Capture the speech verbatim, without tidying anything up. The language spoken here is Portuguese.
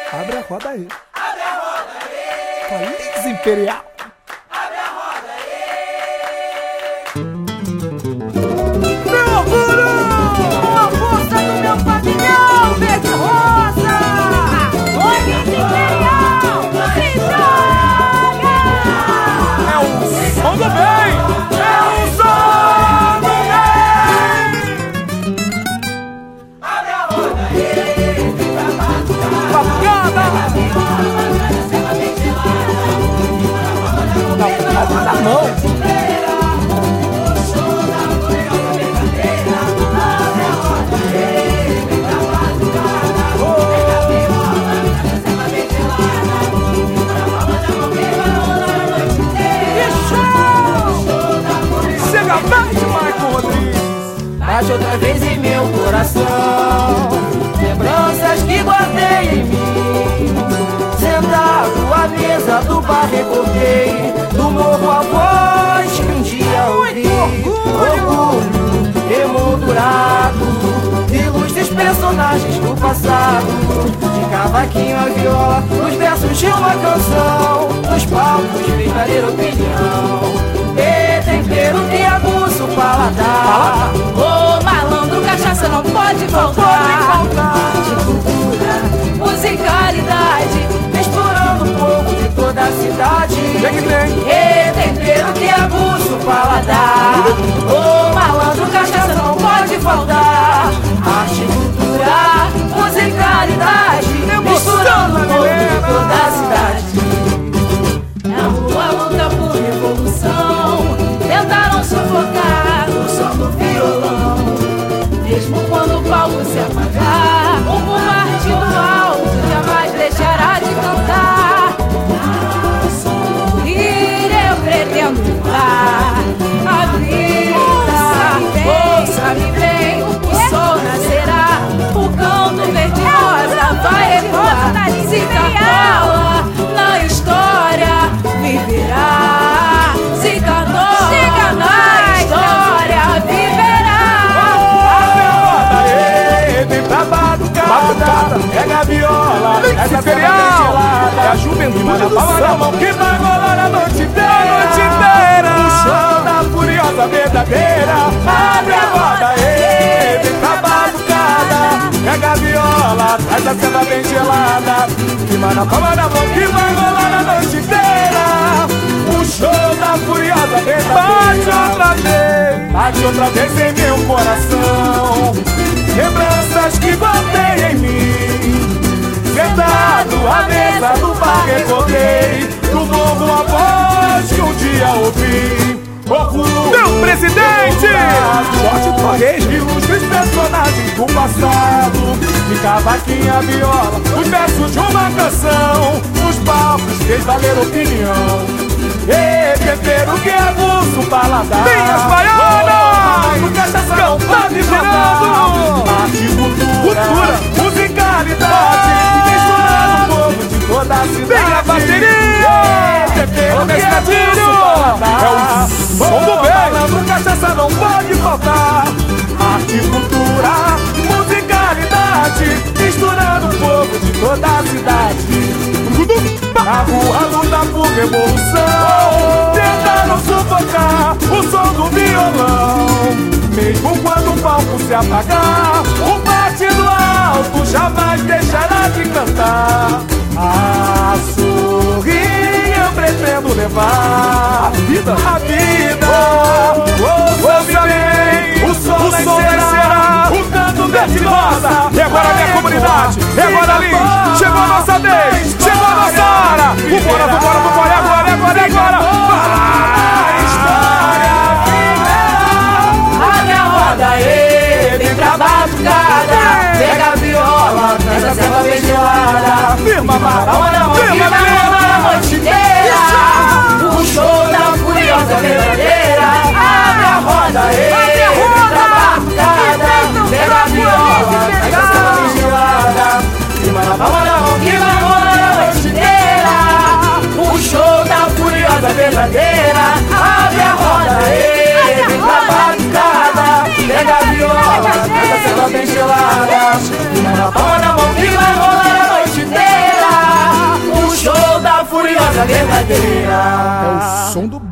Abre a roda aí. Abre a roda aí. Calix Imperial. Abre a roda aí. Meu orgulho! A força do meu pavilhão verde rosa. Calix Imperial. Se joga! É o som do bem! É o som do bem! Abre a roda aí. Batucada! Na palma da mão! Chega mais, Michael Rodrigues! Bate outra vez em meu coração, lembranças que guardei em mim. Sentado à mesa do bar recordei do morro a voz que um dia ouvi. Orgulho emoldurado de ilustres personagens do passado, de cavaquinho a viola, os versos de uma canção, nos palcos fez valer opinião. E tempero que aguça o paladar. Ô malandro, cachaça não pode faltar. De cultura, musicalidade, misturando um pouco de toda a cidade. E tempero que aguça o paladar. Ô malandro, cachaça não pode faltar. Arte, cultura, musicalidade, misturando um pouco de toda a cidade. Na rua luta por revolução, tentaram sufocar o som do violão. Mesmo quando o palco se apagar, o bombardeio alto jamais deixará de cantar. A sorrir eu pretendo levar a vida. Ouça-me bem, o sol nascerá, o canto verde rosa vai ecoar. Se Cartola na história viverá, se Cartola na história viverá. Abre a roda aí, vem pra batucada. Pega a viola, essa imperial. É a juventude do samba que vai rolar a noite inteira. A noite inteira. O show da furiosa verdadeira. Abre a roda aí, vem pra batucada. Pega a viola, traz a cena bem gelada. Queima na palma da mão que vai rolar a noite inteira. O show da furiosa verdadeira. Bate outra vez, bate outra vez em meu coração. Lembranças que guardei em mim. Sentado à mesa do bar recordei do morro a voz que um dia ouvi. Orgulho, meu presidente! Jorge Torres e os personagens do passado, de cavaquinha, viola, os versos de uma canção, nos palcos fez valer opinião. E tempero que aguça o paladar. Minhas baianas! O cachaça não pode faltar. Arte, cultura, cultura, musicalidade, misturando o povo de toda a cidade. Vem a bateria! E tempero que aguça o paladar. É o som do bem! O cachaça não pode faltar. Arte, cultura, musicalidade, misturando o povo de toda a cidade. Na rua luta por revolução, tentaram sufocar o som do violão. Mesmo quando o palco se apagar, o partido alto jamais deixará de cantar. A sorrir eu pretendo levar a vida, a vida. Ouça bem, o sol nascerá, o canto verde rosa. E agora minha comunidade, e agora ali, chegou a nossa vez, chegou a nossa hora. Vambora, vambora, vambora, agora, agora, agora. Abre a roda aí, vem pra batucada. Pega a viola, traz a selva bem gelada. Firma, palma na mão que vai rolar a noite inteira. O show da furiosa verdadeira. Abre a roda aí, vem pra batucada. Pega a viola, traz a selva bem gelada. Firma na palma da mão que vai rolar a noite inteira. O show da furiosa verdadeira. Abre a roda aí, vem pra batucada. Pega a viola, traz a selva bem gelada. Na palma da mão que vai rolar a noite inteira. brincadeira. É o som do